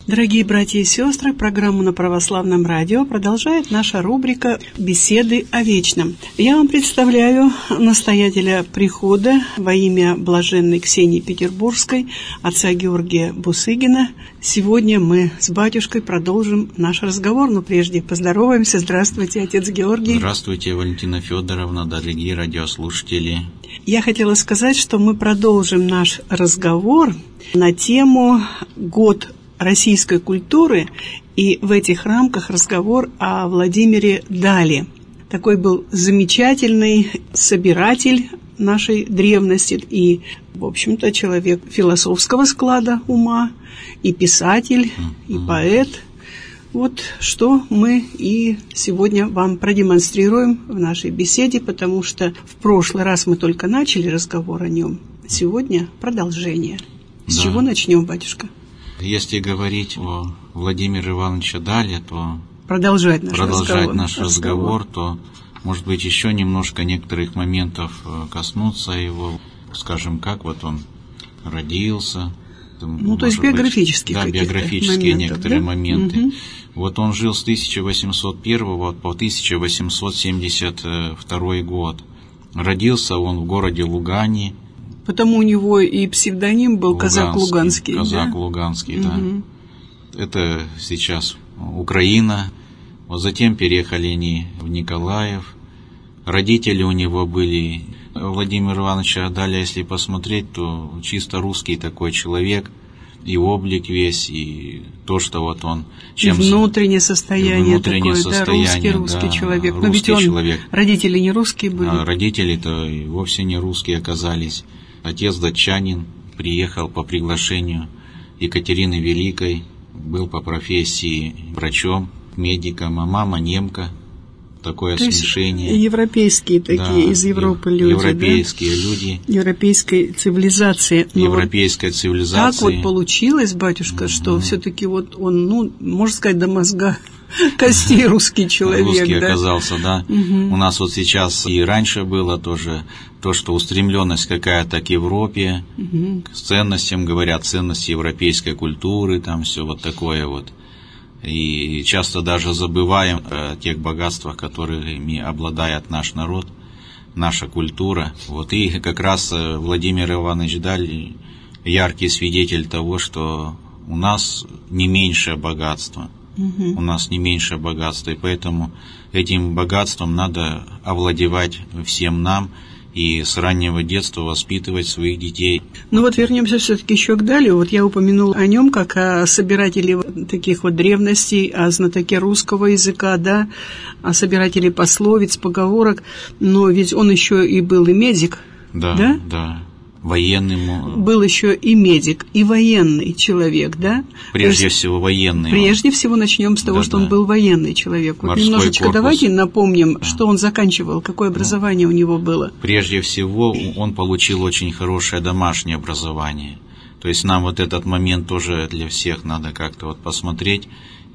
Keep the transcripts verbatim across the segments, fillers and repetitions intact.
Дорогие братья и сестры, программу на Православном радио продолжает наша рубрика «Беседы о вечном». Я вам представляю настоятеля прихода во имя блаженной Ксении Петербургской, отца Георгия Бусыгина. Сегодня мы с батюшкой продолжим наш разговор, но прежде поздороваемся. Здравствуйте, отец Георгий. Здравствуйте, Валентина Федоровна, дорогие радиослушатели. Я хотела сказать, что мы продолжим наш разговор на тему «Год российской культуры», и в этих рамках разговор о Владимире Дале. Такой был замечательный собиратель нашей древности и, в общем-то, человек философского склада ума, и писатель, и поэт. Вот что мы и сегодня вам продемонстрируем в нашей беседе, потому что в прошлый раз мы только начали разговор о нем. Сегодня продолжение. С да. чего начнем, батюшка? Если говорить о Владимире Ивановиче Дале, то продолжать наш, продолжать разговор, наш разговор, то, может быть, еще немножко некоторых моментов коснуться его, скажем, как вот он родился. Ну, то есть биографические быть, да, биографические моментов, некоторые да? моменты. Угу. Вот он жил с тысяча восемьсот первого по тысяча восемьсот семьдесят второй год. Родился он в городе Лугане. Потому у него и псевдоним был Луганский, Казак Луганский. Казак да? Луганский, угу. да. Это сейчас Украина. Вот затем переехали они в Николаев. Родители у него были... Владимир Иванович Даля, если посмотреть, то чисто русский такой человек. И облик весь, и то, что вот он... Чем и внутреннее состояние, и внутреннее такое, состояние, да, русский, русский да, человек. Русский Но ведь он, человек. Родители не русские были. А родители-то и вовсе не русские оказались. Отец датчанин, приехал по приглашению Екатерины Великой, был по профессии врачом, медиком, а мама немка. Такое То смешение. Есть европейские такие, да, из Европы люди. Европейские да? люди. Европейской цивилизации. Но Европейской вот цивилизации. Так вот получилось, батюшка, mm-hmm. что все-таки вот он, ну, можно сказать, до мозга костей русский человек. Русский да? оказался, да. Mm-hmm. У нас вот сейчас и раньше было тоже то, что устремленность какая-то к Европе, mm-hmm. к ценностям, говорят, ценности европейской культуры, там все вот такое вот. И часто даже забываем о тех богатствах, которыми обладает наш народ, наша культура. Вот и как раз Владимир Иванович Даль яркий свидетель того, что у нас не меньшее богатство. Угу. У нас не меньшее богатство, и поэтому этим богатством надо овладевать всем нам и с раннего детства воспитывать своих детей. Ну вот вернемся все-таки еще к Далю. Вот я упомянула о нем как о собирателе таких вот древностей, о знатоке русского языка, да, о собирателе пословиц, поговорок. Но ведь он еще и был и медик, да? Да, да. Военным. Был еще и медик, и военный человек, да? Прежде есть, всего военный. Прежде он. всего начнем с того, да, что да. он был военный человек. Вот Морской немножечко корпус. Давайте напомним, да. что он заканчивал, какое образование ну, у него было. Прежде всего он получил очень хорошее домашнее образование. То есть нам вот этот момент тоже для всех надо как-то вот посмотреть.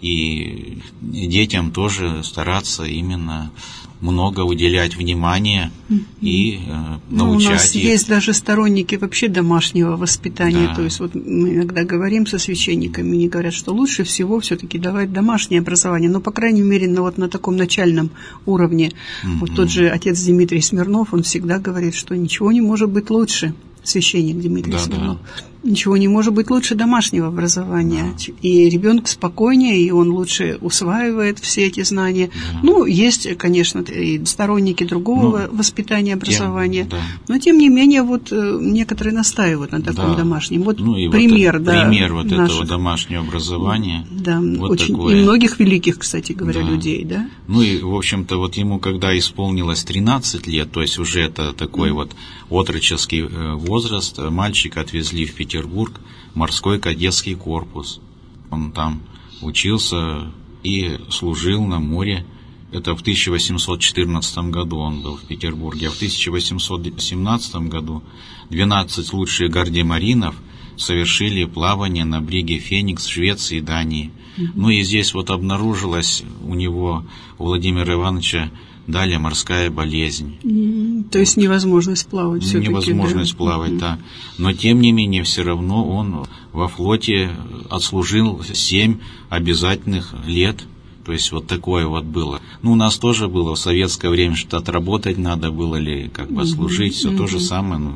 И детям тоже стараться именно много уделять внимания mm-hmm. и э, ну, научать у нас их. Есть даже сторонники вообще домашнего воспитания. Да. То есть вот мы иногда говорим со священниками, они говорят, что лучше всего все-таки давать домашнее образование, но, по крайней мере, на, вот на таком начальном уровне. Mm-hmm. Вот тот же отец Дмитрий Смирнов, он всегда говорит, что ничего не может быть лучше. Священник Дмитрий да, Смирнов. Да. Ничего не может быть лучше домашнего образования. Да. И ребенок спокойнее, и он лучше усваивает все эти знания. Да. Ну, есть, конечно, и сторонники другого ну, воспитания, образования. Тем, да. Но, тем не менее, вот некоторые настаивают на таком да. домашнем. Вот ну, и пример, вот, да, пример вот наших, этого домашнего образования. Да, вот очень, такое. И многих великих, кстати говоря, да. людей, да. Ну и, в общем-то, вот ему, когда исполнилось тринадцать лет, то есть уже это такой mm. вот отроческий возраст, мальчика отвезли в Петербург, морской кадетский корпус. Он там учился и служил на море. Это в тысяча восемьсот четырнадцатом году он был в Петербурге. А в тысяча восемьсот семнадцатом году двенадцать лучших гардемаринов совершили плавание на бриге Феникс в Швеции и Дании. Mm-hmm. Ну и здесь вот обнаружилось у него, у Владимира Ивановича, далее морская болезнь. Mm, то есть невозможность плавать все-таки. Невозможность да? плавать, mm-hmm. да. Но тем не менее, все равно он во флоте отслужил семь обязательных лет. То есть вот такое вот было. Ну, у нас тоже было в советское время, что отработать надо было ли, как бы служить, mm-hmm. все mm-hmm. то же самое. Ну,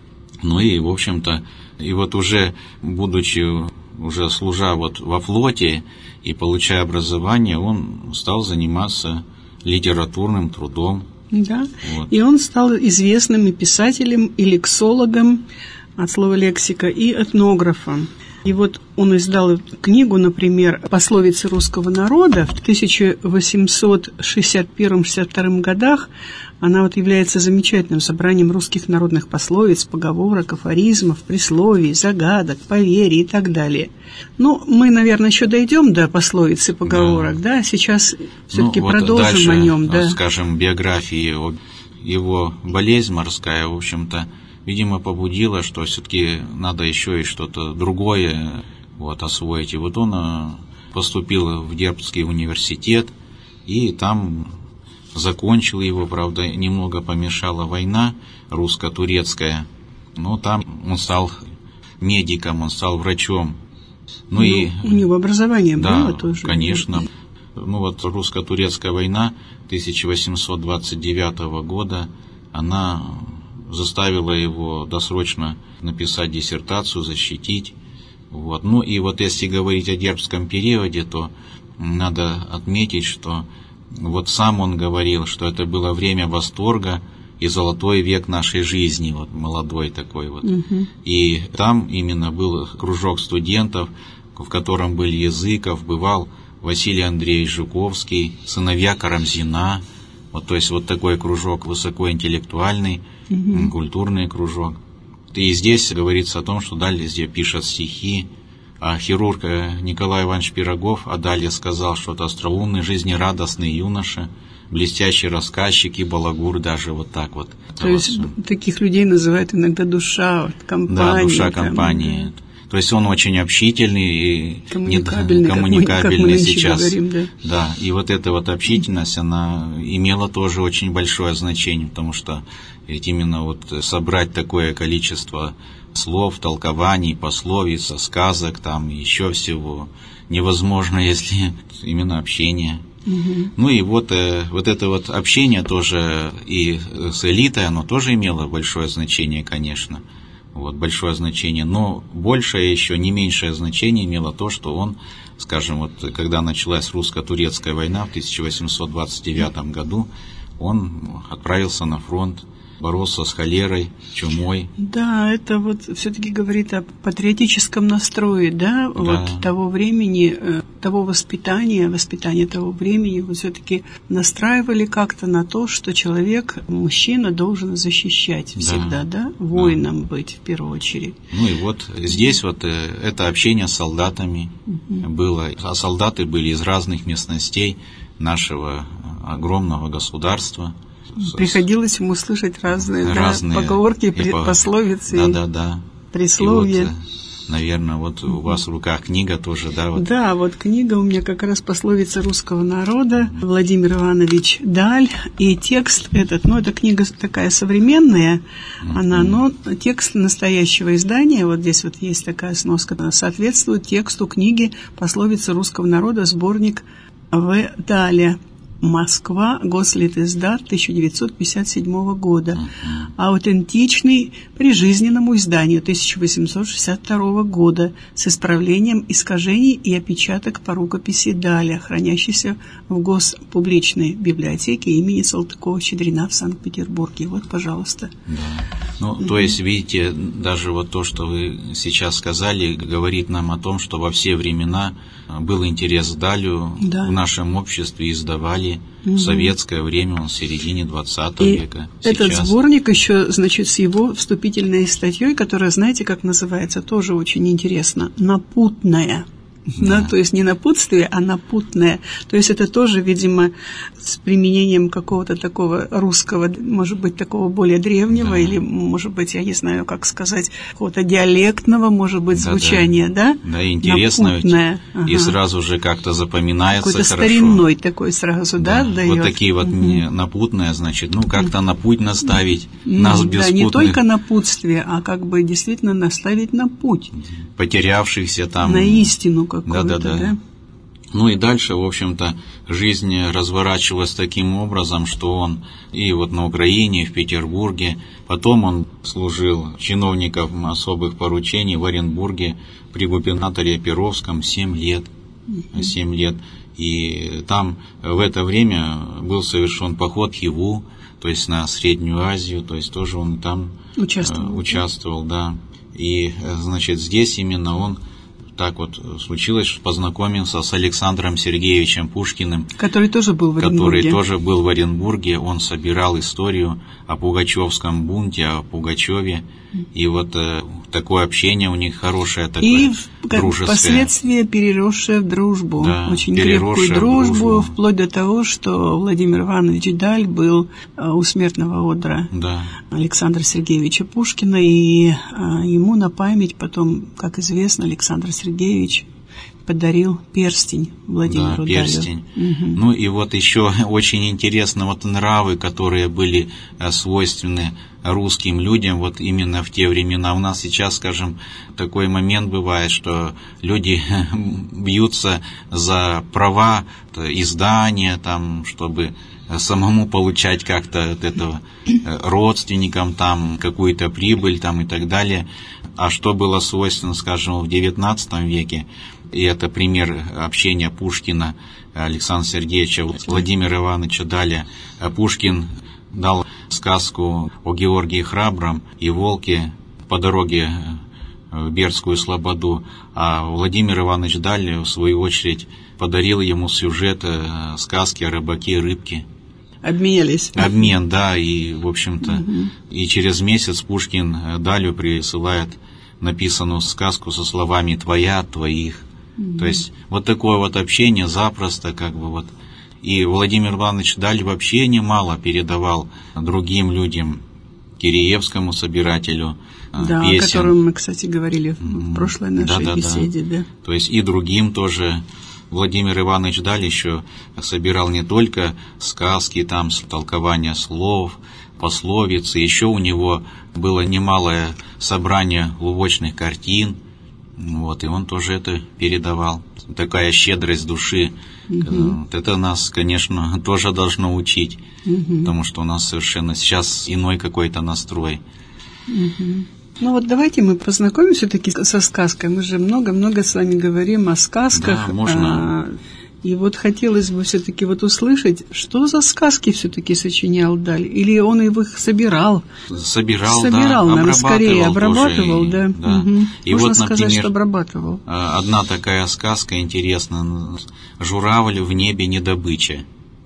ну и, в общем-то, и вот уже, будучи, уже служа вот во флоте и получая образование, он стал заниматься литературным трудом. Да, вот. И он стал известным и писателем, и лексологом, от слова лексика, и этнографом. И вот он издал книгу, например, «Пословицы русского народа» в тысяча восемьсот шестьдесят первом — шестьдесят втором годах. Она вот является замечательным собранием русских народных пословиц, поговорок, афоризмов, присловий, загадок, поверий и так далее. Ну, мы, наверное, еще дойдем до пословиц и поговорок, да, да? Сейчас все-таки ну, вот продолжим дальше, о нем, да. Скажем, биографии его, его болезнь морская, в общем-то, видимо, побудила, что все-таки надо еще и что-то другое вот, освоить. И вот он поступил в Дербцкий университет, и там закончил его, правда, немного помешала война русско-турецкая, но там он стал медиком, он стал врачом. Ну, ну и у него образование да, было тоже. конечно. Ну вот русско-турецкая война тысяча восемьсот двадцать девятого года, она заставила его досрочно написать диссертацию, защитить. Вот. Ну и вот если говорить о Дербцком периоде, то надо отметить, что вот сам он говорил, что это было время восторга и золотой век нашей жизни, вот молодой такой вот. Угу. И там именно был кружок студентов, в котором был Языков, бывал Василий Андреевич Жуковский, сыновья Карамзина. Вот, то есть вот такой кружок высокоинтеллектуальный, угу. культурный кружок. И здесь говорится о том, что далее здесь пишет стихи. А хирург Николай Иванович Пирогов, а далее сказал, что это остроумный, жизнерадостный юноша, блестящий рассказчик и балагур, даже вот так вот. То есть все. Таких людей называют иногда душа компании. Да, душа компании. Там, да. То есть он очень общительный и коммуникабельный, коммуникабельный как мы, как мы сейчас. Говорим, да. да, и вот эта вот общительность, она имела тоже очень большое значение, потому что ведь именно вот собрать такое количество слов, толкований, пословиц, сказок, там еще всего невозможно, если именно общение. Угу. Ну и вот, э, вот это вот общение тоже и с элитой, оно тоже имело большое значение, конечно. Вот, большое значение, но большее еще, не меньшее значение имело то, что он, скажем, вот когда началась русско-турецкая война в тысяча восемьсот двадцать девятом году, он отправился на фронт, боролся с холерой, чумой. Да, это вот все-таки говорит о патриотическом настрое, да, да. вот того времени, того воспитания, воспитания того времени, вот все-таки настраивали как-то на то, что человек, мужчина, должен защищать всегда, да, да? воином да. быть в первую очередь. Ну и вот здесь вот это общение с солдатами угу. было, а солдаты были из разных местностей нашего огромного государства. Приходилось ему слышать разные, разные да, поговорки, и пословицы, да, да, да. присловия. Вот, наверное, вот у вас в руках книга тоже, да? Вот. Да, вот книга у меня как раз «Пословицы русского народа», Владимир Иванович Даль, и текст этот, ну, эта книга такая современная, mm-hmm. она, но текст настоящего издания, вот здесь вот есть такая сноска, она соответствует тексту книги «Пословицы русского народа», сборник В. Даля. Москва, Гослитиздат, тысяча девятьсот пятьдесят седьмого года. Uh-huh. Аутентичный прижизненному изданию тысяча восемьсот шестьдесят второго года с исправлением искажений и опечаток по рукописи Даля, хранящейся в Госпубличной библиотеке имени Салтыкова-Щедрина в Санкт-Петербурге. Вот, пожалуйста. Да. Ну, uh-huh. то есть, видите, даже вот то, что вы сейчас сказали, говорит нам о том, что во все времена был интерес к Далю, да. в нашем обществе издавали. Угу. В советское время, он в середине двадцатого и века. Этот сейчас. Сборник еще, значит, с его вступительной статьей, которая, знаете, как называется, тоже очень интересно. «Напутная». Да. Да, то есть не напутствие, а напутное. То есть это тоже, видимо, с применением какого-то такого русского, может быть, такого более древнего, да. Или, может быть, я не знаю, как сказать, какого-то диалектного, может быть, да, звучания, да? Да, да, интересно. Напутное. Ага. И сразу же как-то запоминается какой-то хорошо. Старинной такой сразу, да, да дает. Вот такие вот угу. напутные, значит, ну, как-то на путь наставить угу. нас без Да, не только напутствие, а как бы действительно наставить на путь. Потерявшихся там. На истину какую-то, да, да, да. Ну и дальше, в общем-то, жизнь разворачивалась таким образом, что он и вот на Украине, и в Петербурге, потом он служил чиновником особых поручений в Оренбурге при губернаторе Перовском семь лет. семь лет. И там в это время был совершен поход Хиву, то есть на Среднюю Азию, то есть тоже он там участвовал, э, участвовал, да. И, значит, здесь именно он, так вот случилось, что познакомился с Александром Сергеевичем Пушкиным. Который тоже был в Оренбурге. Который тоже был в Оренбурге. Он собирал историю о Пугачевском бунте, о Пугачеве. И вот э, такое общение у них хорошее, такое и дружеское. И впоследствии переросшее в дружбу. Да, очень крепкую дружбу, дружбу, вплоть до того, что Владимир Иванович Даль был у смертного одра да. Александра Сергеевича Пушкина. И а, ему на память потом, как известно, Александр Сергеевич подарил перстень Владимиру да, перстень. Далю. Угу. Ну и вот еще очень интересно вот нравы, которые были свойственны русским людям вот именно в те времена. У нас сейчас, скажем, такой момент бывает, что люди бьются за права издания, там, чтобы самому получать как-то от этого родственникам там какую-то прибыль там и так далее. А что было свойственно, скажем, в девятнадцатом веке, и это пример общения Пушкина, Александра Сергеевича, Владимира Ивановича Даля. Пушкин дал сказку о Георгии Храбром и волке по дороге в Бердскую слободу, а Владимир Иванович Даль, в свою очередь, подарил ему сюжет сказки о рыбаке и рыбке. Обменялись. Обмен, да, и, в общем-то, угу. и через месяц Пушкин Далю присылает написанную сказку со словами «твоя, твоих». Угу. То есть вот такое вот общение запросто, как бы вот. И Владимир Иванович Даль вообще немало передавал другим людям, Киреевскому собирателю да, песен. О котором мы, кстати, говорили в прошлой нашей да, да, беседе. Да. Да. То есть и другим тоже. Владимир Иванович Даль еще собирал не только сказки, там, толкования слов, пословицы, еще у него было немалое собрание лубочных картин, вот, и он тоже это передавал. Такая щедрость души, угу. это нас, конечно, тоже должно учить, угу. потому что у нас совершенно сейчас иной какой-то настрой. Угу. Ну вот давайте мы познакомимся все-таки со сказкой. Мы же много-много с вами говорим о сказках. Да, можно. А, и вот хотелось бы все-таки вот услышать, что за сказки все-таки сочинял Даль? Или он их собирал? Собирал, собирал, да. Наверное, скорее обрабатывал, тоже, да. да. Угу. И Можно вот, сказать, например, что обрабатывал. Одна такая сказка интересная. «Журавль в небе не добыча».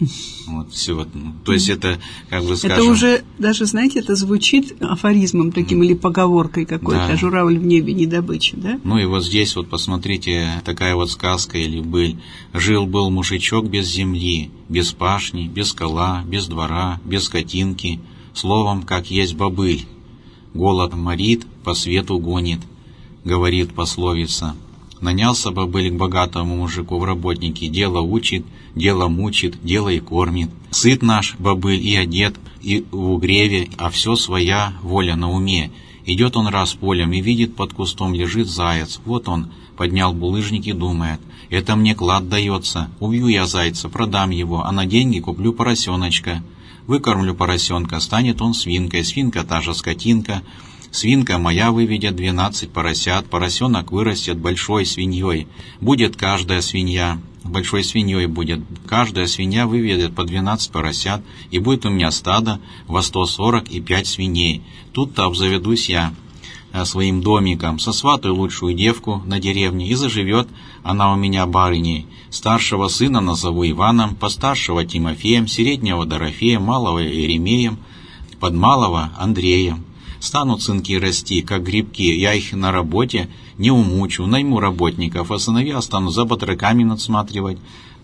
Вот, все вот. То есть это, как бы скажем... Это уже, даже, знаете, это звучит афоризмом таким или поговоркой какой-то, да. «Журавль в небе не добыча», да? Ну и вот здесь вот посмотрите, такая вот сказка или быль. Жил-был мужичок без земли, без пашни, без кола, без двора, без скотинки, словом, как есть бобыль. Голод морит, по свету гонит, говорит пословица. Нанялся бобыль к богатому мужику в работники, дело учит, дело мучит, дело и кормит. Сыт наш бобыль и одет, и в угреве, а все своя воля на уме. Идет он раз полем и видит, под кустом лежит заяц. Вот он поднял булыжник и думает, это мне клад дается, убью я зайца, продам его, а на деньги куплю поросеночка. Выкормлю поросенка, станет он свинкой, свинка та же скотинка. Свинка моя выведет двенадцать поросят, поросенок вырастет большой свиньей. Будет каждая свинья, большой свиньей будет, каждая свинья выведет по двенадцать поросят, и будет у меня стадо во сто сорок и пять свиней. Тут-то обзаведусь я своим домиком, сосватаю лучшую девку на деревне, и заживет она у меня барыней. Старшего сына назову Иваном, постаршего Тимофеем, среднего Дорофеем, малого Иеремеем, подмалого Андреем. Станут сынки расти, как грибки, я их на работе не умучу, найму работников, а сыновья стану за батраками надсматривать,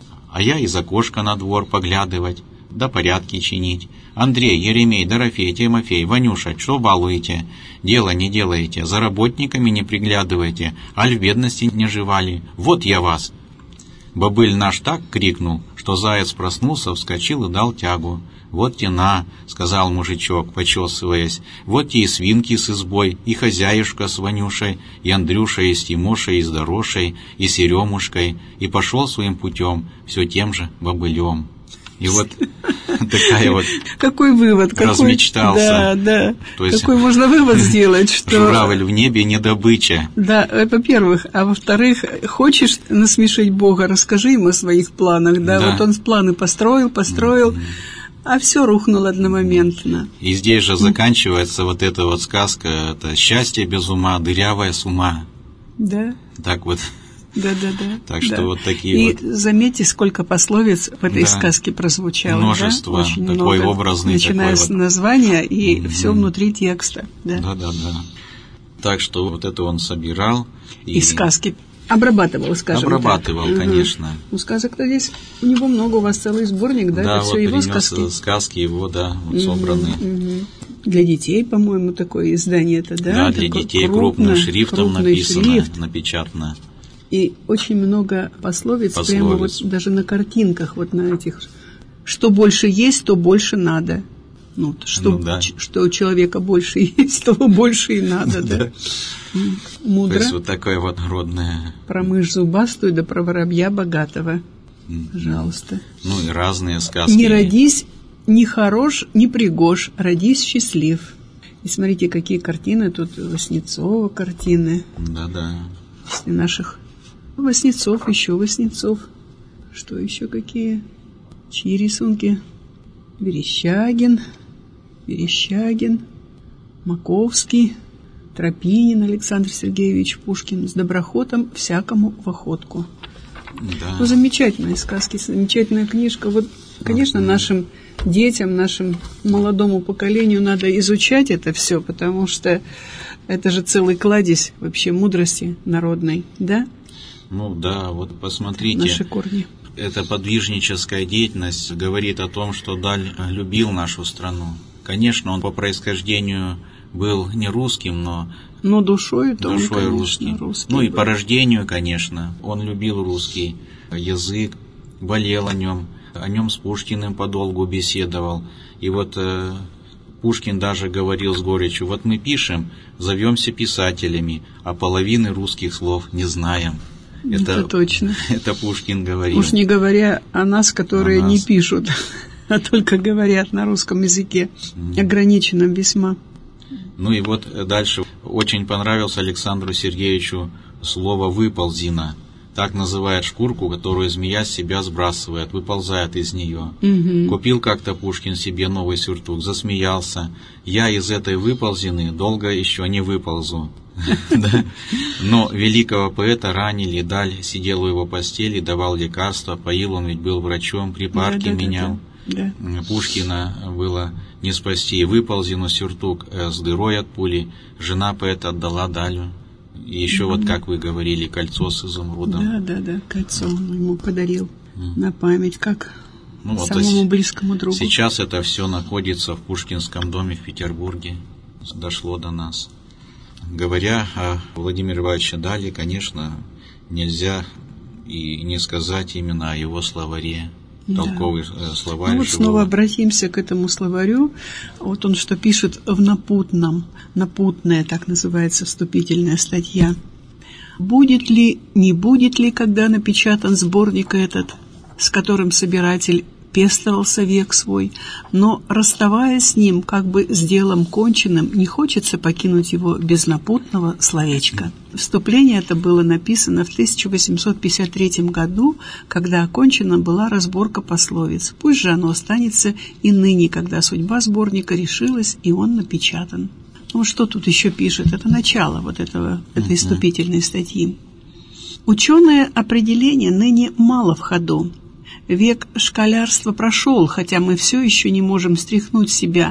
а я из окошка на двор поглядывать, да порядки чинить. Андрей, Еремей, Дорофей, Тимофей, Ванюша, что балуете? Дело не делаете, за работниками не приглядываете, аль в бедности не живали. Вот я вас!» Бобыль наш так крикнул, что заяц проснулся, вскочил и дал тягу. «Вот те на», — сказал мужичок, почесываясь, «вот те и свинки с избой, и хозяюшка с Ванюшей, и Андрюша, и с Тимошей, и с Дорошей, и Серемушкой, и пошел своим путем, все тем же бобылем». И вот такая вот... Какой вывод? Размечтался. Да, да. То есть, какой можно вывод сделать, что... Журавль в небе не добыча. Да, во-первых. А во-вторых, хочешь насмешить Бога, расскажи ему о своих планах. Да, да. Вот он планы построил, построил, mm-hmm. а все рухнуло одномоментно. И здесь же заканчивается вот эта вот сказка, это «Счастье без ума, дырявое с ума». Да. Так вот... Да, да, да. Так что да. вот такие И вот... заметьте, сколько пословиц в этой да. сказке прозвучало. Множество. Да? Очень такой много, образный. начиная такой с вот... названия и mm-hmm. все внутри текста. Да. да, да, да. Так что вот это он собирал. И, и сказки обрабатывал, скажем Обрабатывал, так. конечно. Угу. Ну, сказок-то здесь у него много, у вас целый сборник, да? Да, это вот все его принес сказки. сказки его, да, вот угу, собранные. Угу. Для детей, по-моему, такое издание это, да? Да, для Такое детей крупно, крупным шрифтом крупный написано, шрифт. напечатано. И очень много пословиц, пословиц, прямо вот даже на картинках, вот на этих. Что больше есть, то больше надо. Ну, что, ну, да. что у человека больше есть, того больше и надо, да. Мудро. То есть вот такое вот родное. Про мышь зубастую, да про воробья богатого. Пожалуйста. Ну и разные сказки. Не родись ни хорош, ни пригож, родись счастлив. И смотрите, какие картины тут. Васнецова картины. Да-да. После наших Васнецов, еще Васнецов. Что еще какие? Чьи рисунки? Верещагин, Верещагин, Маковский, Тропинин Александр Сергеевич Пушкин с доброхотом всякому в охотку. Да. Ну, замечательные сказки, замечательная книжка. Вот, конечно, нашим детям, нашему молодому поколению надо изучать это все, потому что это же целый кладезь вообще мудрости народной, да? Ну да, вот посмотрите. Наши корни. Эта подвижническая деятельность говорит о том, что Даль любил нашу страну. Конечно, он по происхождению был не русским, но... Но душой, то душой он, русский. конечно, русский. Ну и был. по рождению, конечно, он любил русский язык, болел о нем, о нем с Пушкиным подолгу беседовал. И вот э, Пушкин даже говорил с горечью: вот мы пишем, зовемся писателями, а половины русских слов не знаем. Это, это точно. Это Пушкин говорил. Уж не говоря о нас, которые о нас. не пишут, а только говорят на русском языке, mm. ограниченном весьма. Ну и вот дальше очень понравилось Александру Сергеевичу слово «выползина». Так называет шкурку, которую змея с себя сбрасывает, выползает из нее. Угу. Купил как-то Пушкин себе новый сюртук, засмеялся. Я из этой выползины долго еще не выползу. Но великого поэта ранили, Даль сидел у его постели, давал лекарства, поил, он ведь был врачом, припарки менял. Пушкина было не спасти. Выползину сюртук с дырой от пули, жена поэта отдала Далю. И еще mm-hmm. вот, как вы говорили, кольцо с изумрудом. Да, да, да, кольцо он ему подарил mm-hmm. на память, как ну, самому вот близкому другу. Сейчас это все находится в Пушкинском доме в Петербурге. Дошло до нас. Говоря о Владимире Ивановиче Дале, конечно, нельзя и не сказать именно о его словаре. Толковый да. словарь. Ну вот живого. Снова обратимся к этому словарю. Вот он что пишет в напутном. Напутная, так называется, вступительная статья. Будет ли, не будет ли, когда напечатан сборник этот, с которым собиратель пестовался век свой, но, расставаясь с ним, как бы с делом конченным, не хочется покинуть его без напутного словечка. Вступление это было написано в тысяча восемьсот пятьдесят третьем году, когда окончена была разборка пословиц. Пусть же оно останется и ныне, когда судьба сборника решилась, и он напечатан. Ну, что тут еще пишет? Это начало вот этого, этой вступительной статьи. Ученое определение ныне мало в ходу. Век школярства прошел, хотя мы все еще не можем стряхнуть себя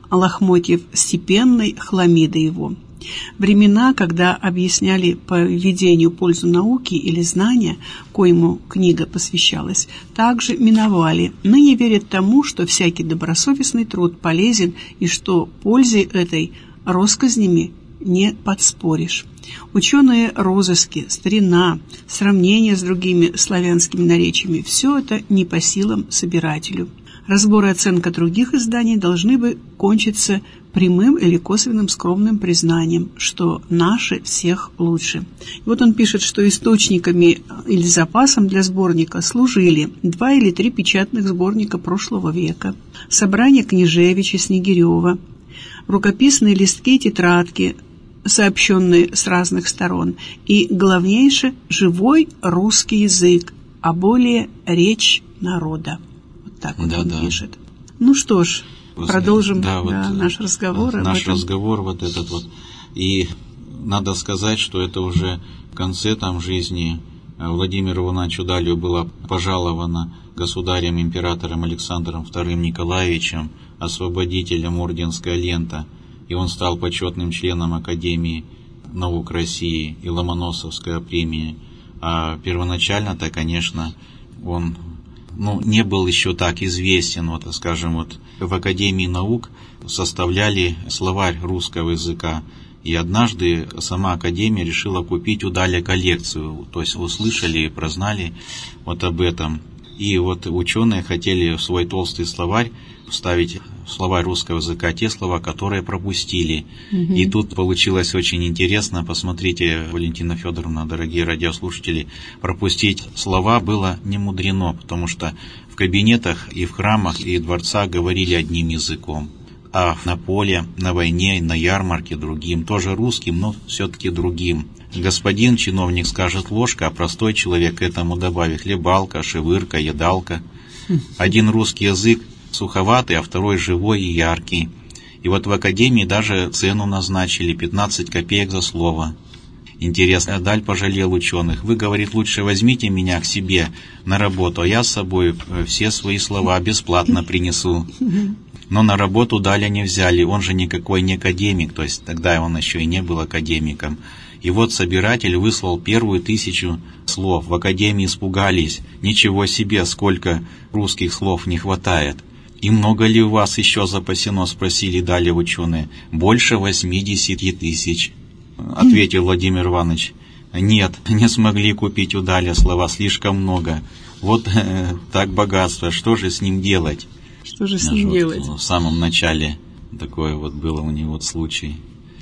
лохмотьев степенной хламиды его. Времена, когда объясняли по введению пользу науки или знания, коему книга посвящалась, также миновали. Ныне верят тому, что всякий добросовестный труд полезен и что пользе этой россказнями не подспоришь. Ученые розыски, старина, сравнения с другими славянскими наречиями – все это не по силам собирателю. Разбор и оценка других изданий должны бы кончиться прямым или косвенным скромным признанием, что наши всех лучше. И вот он пишет, что источниками или запасом для сборника служили два или три печатных сборника прошлого века, собрание Княжевича, Снегирева, рукописные листки и тетрадки, сообщенные с разных сторон, и, главнейше, живой русский язык, а более речь народа. Вот так вот да, он да. пишет. Ну что ж, Вы продолжим да, вот, да, наш разговор. Наш разговор вот этот вот. И надо сказать, что это уже в конце там жизни Владимиру Ивановичу Далию была пожалована государем императором Александром вторым Николаевичем, освободителем орденская лента, и он стал почетным членом Академии наук России и Ломоносовская премия. А первоначально-то, конечно, он ну, не был еще так известен. Вот, скажем, вот в Академии наук составляли словарь русского языка, и однажды сама Академия решила купить у Даля коллекцию, то есть услышали и прознали вот об этом. И вот ученые хотели в свой толстый словарь вставить в словарь русского языка те слова, которые пропустили. Угу. И тут получилось очень интересно. Посмотрите, Валентина Федоровна, дорогие радиослушатели, пропустить слова было не мудрено, потому что в кабинетах и в храмах, и в дворцах говорили одним языком, а на поле, на войне, на ярмарке другим, тоже русским, но все-таки другим. Господин чиновник скажет ложка, а простой человек к этому добавит хлебалка, шевырка, едалка. Один русский язык суховатый, а второй живой и яркий. И вот в Академии даже цену назначили пятнадцать копеек за слово. Интересно, Даль пожалел ученых. Вы, говорит, лучше возьмите меня к себе на работу, а я с собой все свои слова бесплатно принесу. Но на работу Даля не взяли, он же никакой не академик, то есть тогда он еще и не был академиком. И вот собиратель выслал первую тысячу слов. В Академии испугались. Ничего себе, сколько русских слов не хватает. «И много ли у вас еще запасено?» — спросили далее ученые. «Больше восьмидесяти тысяч», — ответил Владимир Иванович. «Нет, не смогли купить у Даля слова, слишком много. Вот э, так богатство, что же с ним делать?» Что же с ним вот делать? В самом начале такое вот было у него случай.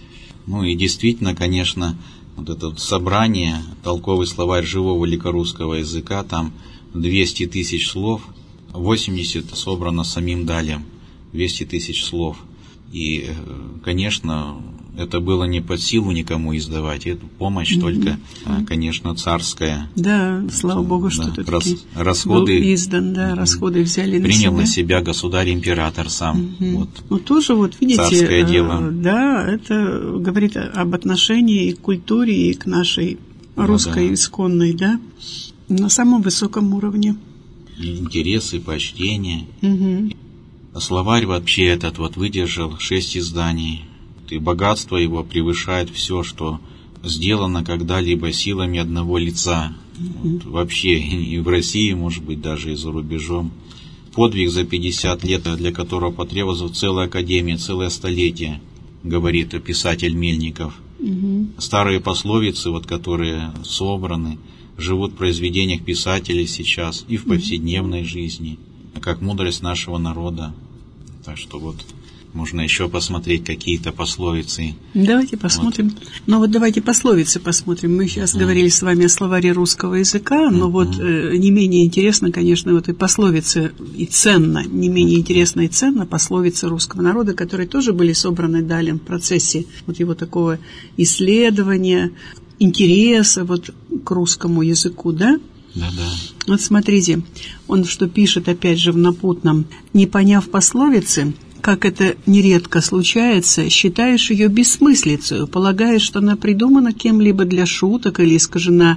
Ну и действительно, конечно, вот это вот собрание, толковый словарь живого великорусского языка, там двести тысяч слов, восемьдесят собрано самим Далем, двести тысяч слов. И, конечно, это было не под силу никому издавать, эту помощь mm-hmm. только, конечно, царская. Да, слава вот, Богу, что да, рас, расходы был издан, да, расходы взяли на принял себя. на себя государь-император сам. Mm-hmm. Вот. Ну, тоже, вот, видите, царское дело. Да, это говорит об отношении и к культуре, и к нашей русской, ну, да. исконной, да, на самом высоком уровне. И интересы, поощрения. Mm-hmm. Словарь вообще этот вот выдержал шесть изданий. И богатство его превышает все, что сделано когда-либо силами одного лица. Mm-hmm. Вот, вообще и в России, может быть, даже и за рубежом. Подвиг за пятьдесят лет, для которого потребовалась целая академия, целое столетие, говорит писатель Мельников. Mm-hmm. Старые пословицы, вот, которые собраны, живут в произведениях писателей сейчас и в повседневной mm-hmm. жизни, как мудрость нашего народа. Так что вот можно еще посмотреть какие-то пословицы. Давайте посмотрим. Вот. Ну вот давайте пословицы посмотрим. Мы сейчас uh-huh. говорили с вами о словаре русского языка, но uh-huh. вот э, не менее интересно, конечно, вот и пословицы, и ценно, не менее интересно и ценно пословицы русского народа, которые тоже были собраны Далем в процессе вот его такого исследования, интереса вот к русскому языку, да? Да-да. Вот смотрите, он что пишет, опять же, в напутном. «Не поняв пословицы, как это нередко случается, считаешь ее бессмыслицей, полагаешь, что она придумана кем-либо для шуток или искажена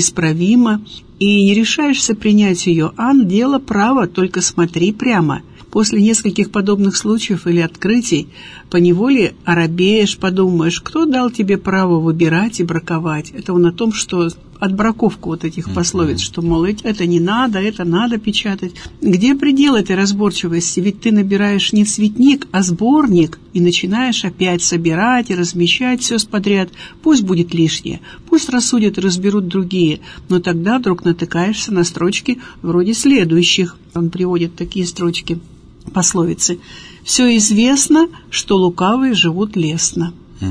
неисправимо, и не решаешься принять ее, ан, дело право, только смотри прямо. После нескольких подобных случаев или открытий поневоле оробеешь, подумаешь, кто дал тебе право выбирать и браковать. Это он о том, что отбраковку вот этих пословиц, что, мол, это не надо, это надо печатать. Где предел этой разборчивости? Ведь ты набираешь не цветник, а сборник, и начинаешь опять собирать и размещать все подряд. Пусть будет лишнее, пусть рассудят и разберут другие, но тогда вдруг натыкаешься на строчки вроде следующих. Он приводит такие строчки, пословицы. «Все известно, что лукавые живут лестно».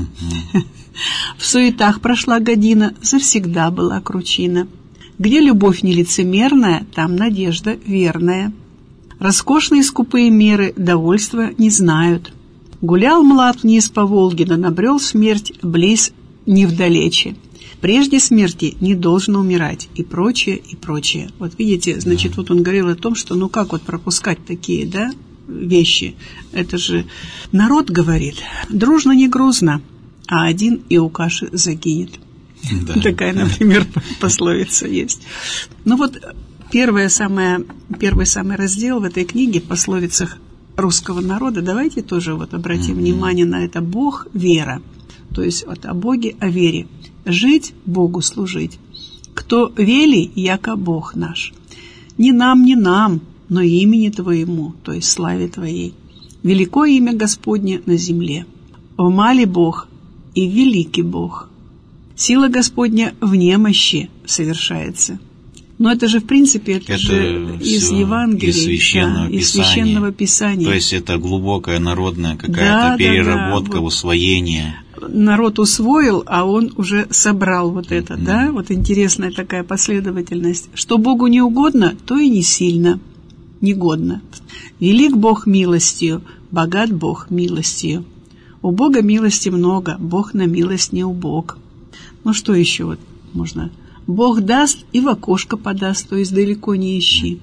В суетах прошла година, завсегда была кручина. Где любовь нелицемерная, там надежда верная. Роскошные скупые меры довольства не знают. Гулял млад вниз по Волге, да набрел смерть близ невдалече. Прежде смерти не должно умирать, и прочее, и прочее. Вот видите, значит, вот он говорил о том, что ну как вот пропускать такие, да, вещи. Это же народ говорит, дружно не грузно, а один и у каши загинет. Да. Такая, например, пословица есть. Ну вот первое самое, первый самый раздел в этой книге «Пословицах русского народа». Давайте тоже вот обратим mm-hmm. внимание на это. Бог, вера. То есть вот о Боге, о вере. Жить, Богу служить. Кто вели, яко Бог наш. Не нам, не нам, но имени Твоему, то есть славе Твоей. Великое имя Господне на земле. В мале Бог и великий Бог. Сила Господня в немощи совершается. Но это же, в принципе, это, это же из Евангелия, из священного, да, из священного Писания. То есть это глубокая народная какая-то да, переработка, да, да. усвоение. Народ усвоил, а он уже собрал вот это, mm-hmm. да? Вот интересная такая последовательность. Что Богу не угодно, то и не сильно, негодно. Велик Бог милостью, богат Бог милостью. У Бога милости много, Бог на милость не убог. Ну что еще вот можно? Бог даст и в окошко подаст, то есть далеко не ищи.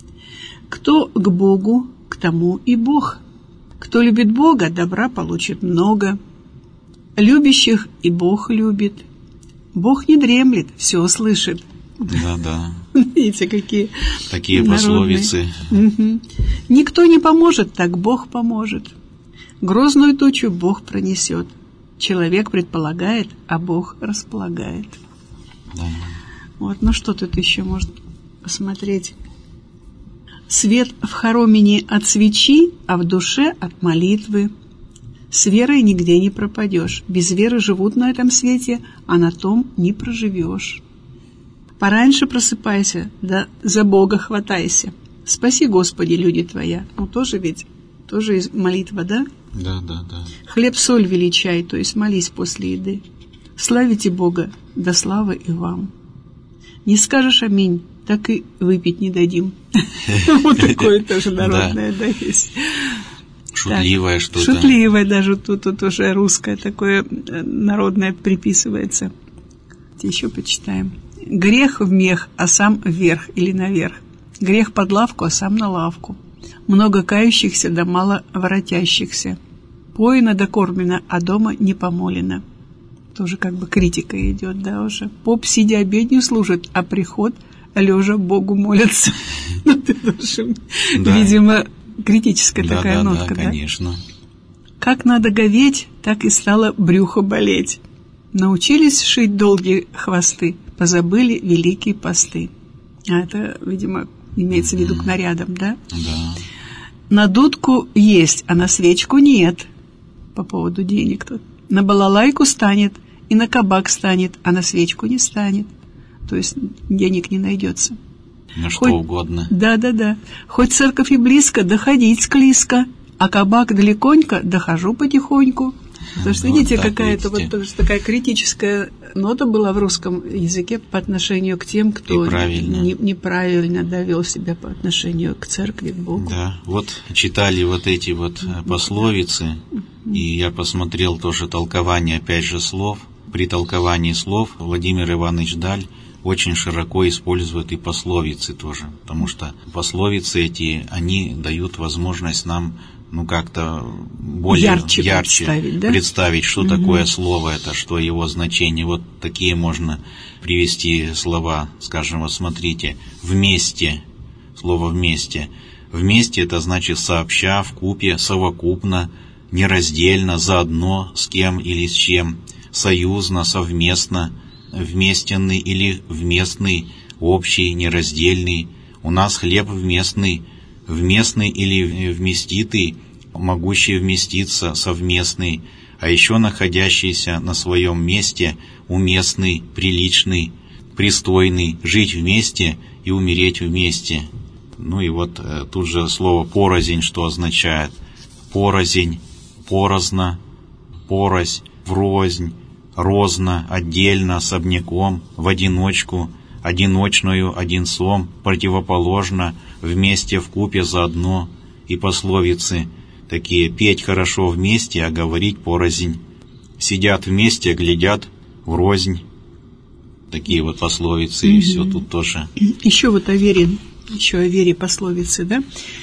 Кто к Богу, к тому и Бог. Кто любит Бога, добра получит много. Любящих и Бог любит. Бог не дремлет, все слышит. Да, да. Видите, какие такие народные пословицы. Угу. Никто не поможет, так Бог поможет. Грозную тучу Бог пронесет. Человек предполагает, а Бог располагает. Да. Вот, ну что тут еще можно посмотреть? Свет в хоромине от свечи, а в душе от молитвы. С верой нигде не пропадешь. Без веры живут на этом свете, а на том не проживешь. Пораньше просыпайся, да за Бога хватайся. Спаси, Господи, люди Твоя. Ну, тоже ведь, тоже молитва, да? Да, да, да. Хлеб-соль величай, то есть молись после еды. Славите Бога, да славы и вам. Не скажешь аминь, так и выпить не дадим. Вот такое тоже народное, да, есть. Шутливое что-то. Шутливое даже тут уже русское такое народное приписывается. Еще почитаем. Грех в мех, а сам вверх или наверх. Грех под лавку, а сам на лавку. Много кающихся, да мало воротящихся. Поено да кормлено, а дома не помолено. Тоже как бы критика идет, да, уже. Поп, сидя, обедню служит, а приход лежа Богу молятся. Видимо, критическая такая нотка, да? Да, конечно. Как надо говеть, так и стало брюхо болеть. Научились шить долгие хвосты, позабыли великие посты. А это, видимо, имеется в виду к нарядам, да? Да. На дудку есть, а на свечку нет. По поводу денег тут. На балалайку станет, и на кабак станет, а на свечку не станет. То есть денег не найдется. На Хоть, что угодно. Да-да-да. Хоть церковь и близко, доходить склизко, а кабак далеконько, дохожу потихоньку. Потому что, вот, видите, какая-то вот тоже такая критическая нота была в русском языке по отношению к тем, кто не, неправильно да, вел себя по отношению к церкви, к Богу. Да, вот читали вот эти вот пословицы, и я посмотрел тоже толкование, опять же, слов. При толковании слов Владимир Иванович Даль очень широко использует и пословицы тоже, потому что пословицы эти, они дают возможность нам ну, как-то более ярче, ярче представить, да? представить, что угу. такое слово это, что его значение. Вот такие можно привести слова, скажем, вот смотрите, вместе, слово вместе. Вместе это значит сообща, вкупе, совокупно, нераздельно, заодно с кем или с чем, союзно, совместно, вместенный или вместный, общий, нераздельный. У нас хлеб вместный, вместный или вместитый, могущий вместиться, совместный, а еще находящийся на своем месте, уместный, приличный, пристойный, жить вместе и умереть вместе. Ну и вот э, тут же слово «порознь», что означает? Порознь, порознь, порозь, врознь, розно, отдельно, особняком, в одиночку, одиночную, одинцом, противоположно, вместе, вкупе, заодно. И пословицы такие: петь хорошо вместе, а говорить порознь. Сидят вместе, глядят врознь. Такие вот пословицы, mm-hmm. и все тут тоже. Еще вот о вере, еще о вере пословицы, да?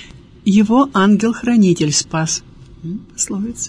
Его ангел-хранитель спас. Пословица.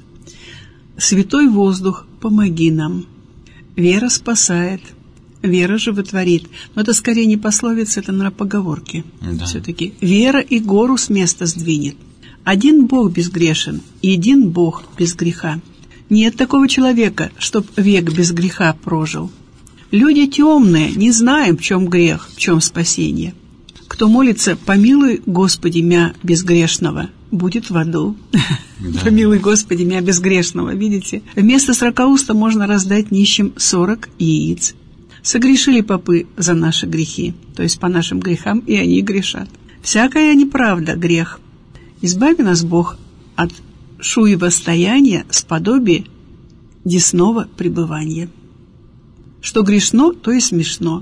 Святой воздух, помоги нам. Вера спасает, вера животворит. Но это скорее не пословица, это, наверное, поговорки. Да. Все-таки вера и гору с места сдвинет. Один Бог безгрешен, и един Бог без греха. Нет такого человека, чтоб век без греха прожил. Люди темные, не знаем, в чем грех, в чем спасение. Кто молится, помилуй, Господи, мя безгрешного, будет в аду. Да. Помилуй, Господи, мя безгрешного, видите? Вместо сорокауста можно раздать нищим сорок яиц. Согрешили попы за наши грехи, то есть по нашим грехам, и они грешат. Всякая неправда — грех. Избави нас, Бог, от шуева стояния, сподобие десного пребывания. Что грешно, то и смешно.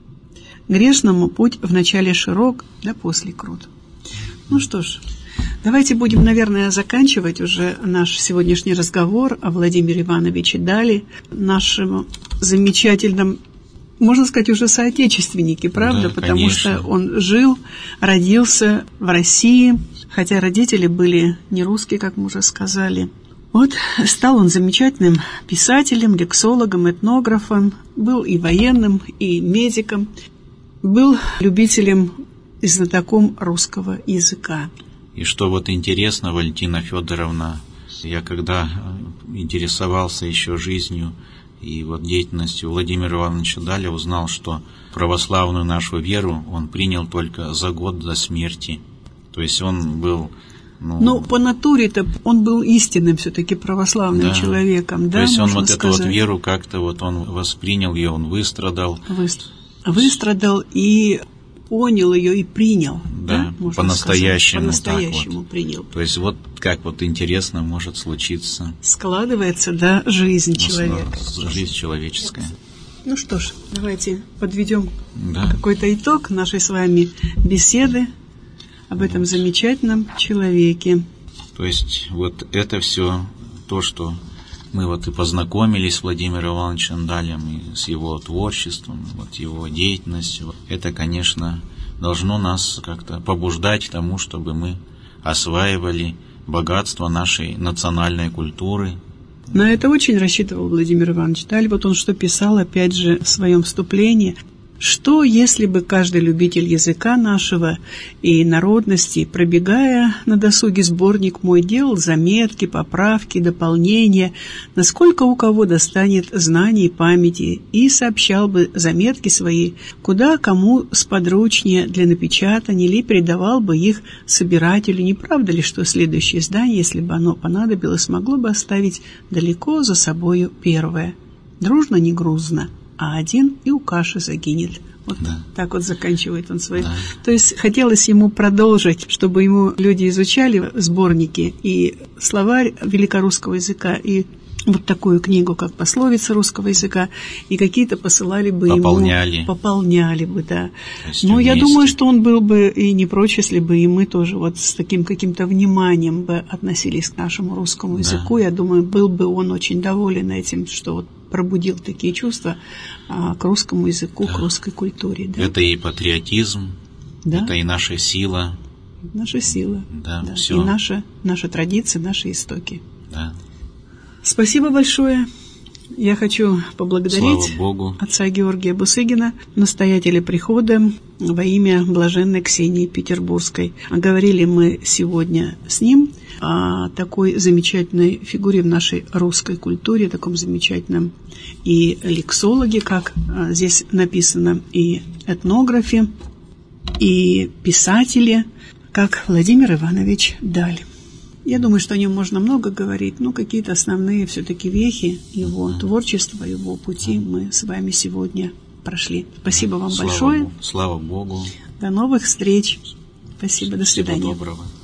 Грешному путь вначале широк, да после крут. Ну что ж, давайте будем, наверное, заканчивать уже наш сегодняшний разговор о Владимире Ивановиче Дале, нашем замечательном, можно сказать, уже соотечественнике, правда? Да, потому конечно. Что он жил, родился в России, хотя родители были не русские, как мы уже сказали. Вот стал он замечательным писателем, лексологом, этнографом, был и военным, и медиком, был любителем и знатоком русского языка. И что вот интересно, Валентина Федоровна, я когда интересовался еще жизнью и вот деятельностью Владимира Ивановича Даля, узнал, что православную нашу веру он принял только за год до смерти. То есть он был... Ну, Но по натуре-то он был истинным все-таки православным, да, человеком. Да, то есть он вот сказать. Эту вот веру как-то вот он воспринял ее, он выстрадал. Выст... Выстрадал и понял ее и принял. Да, да? По-настоящему. По-настоящему вот. Принял. То есть вот как вот интересно может случиться. Складывается, да, жизнь человека. Жизнь человеческая. Ну что ж, давайте подведем да. какой-то итог нашей с вами беседы об этом вот. Замечательном человеке. То есть вот это все то, что мы вот и познакомились с Владимиром Ивановичем Далем, и с его творчеством, вот его деятельностью. Это, конечно, должно нас как-то побуждать к тому, чтобы мы осваивали богатство нашей национальной культуры. На это очень рассчитывал Владимир Иванович Даль. Вот он что писал, опять же, в своем вступлении. Что, если бы каждый любитель языка нашего и народности, пробегая на досуге сборник мой, делал заметки, поправки, дополнения, насколько у кого достанет знаний и памяти, и сообщал бы заметки свои, куда кому сподручнее для напечатания, или передавал бы их собирателю, не правда ли, что следующее издание, если бы оно понадобилось, могло бы оставить далеко за собою первое. Дружно, не грузно. А один и у каши загинет. Вот да. так вот заканчивает он свой. Да. То есть хотелось ему продолжить, чтобы ему люди изучали сборники и словарь великорусского языка, и вот такую книгу, как пословицы русского языка, и какие-то посылали бы пополняли. ему. Пополняли бы, да. Но я думаю, что он был бы и не прочь, если бы и мы тоже вот с таким каким-то вниманием бы относились к нашему русскому языку. Да. Я думаю, был бы он очень доволен этим, что вот пробудил такие чувства а, к русскому языку, да. к русской культуре. Да. Это и патриотизм, да? Это и наша сила. Наша сила. Да, да. Все. И наша, наша традиция, наши истоки. Да. Спасибо большое. Я хочу поблагодарить отца Георгия Бусыгина, настоятеля прихода, во имя блаженной Ксении Петербургской. Говорили мы сегодня с ним о такой замечательной фигуре в нашей русской культуре, таком замечательном и лексологе, как здесь написано, и этнографе, и писателе, как Владимир Иванович Даль. Я думаю, что о нем можно много говорить, но какие-то основные все-таки вехи его творчества, его пути мы с вами сегодня прошли. Спасибо вам Слава большое. Богу. Слава Богу. До новых встреч. Спасибо. До свидания. Всего доброго.